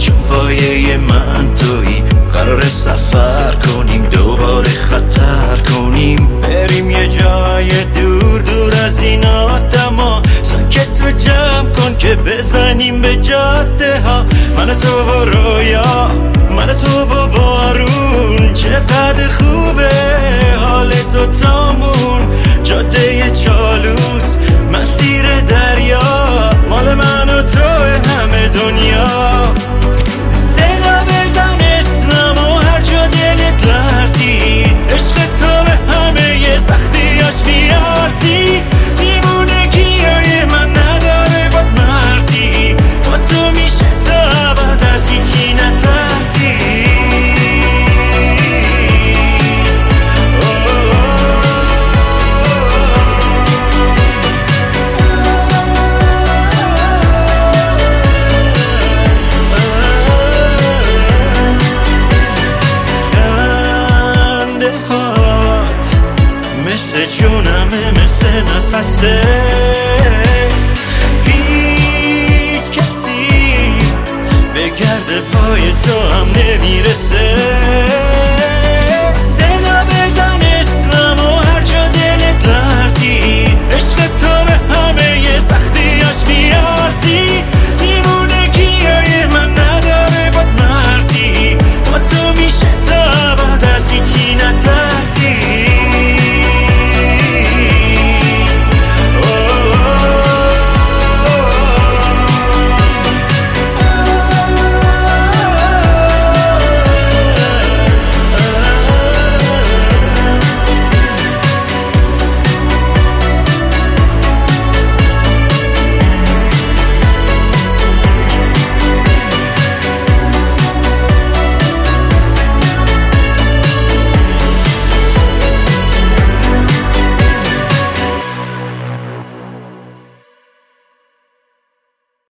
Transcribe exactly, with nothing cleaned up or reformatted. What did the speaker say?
چون پایه من تویی. قرار سفر کنیم دوباره خطر کنیم، بریم یه جای دور دور از این آدما. ساکت رو جمع کن که بزنیم به جاده ها. من تو و رویا، من تو و بارون، چقدر خوبه حال دوتامون. جاده چالوس مسیر دریا، مال من و تو همه دنیا. صدا بزن اسممو هر جا دلت لرزید، عشق تو به همه ی سختیاش میارزید. دیوونگیای من نداره باد مرزی، با تو میشه تا ابد از هیچی نترسی. مثل جونمه مثل نفسه، هیچ کسی به گرد پای تو هم نمیرسه.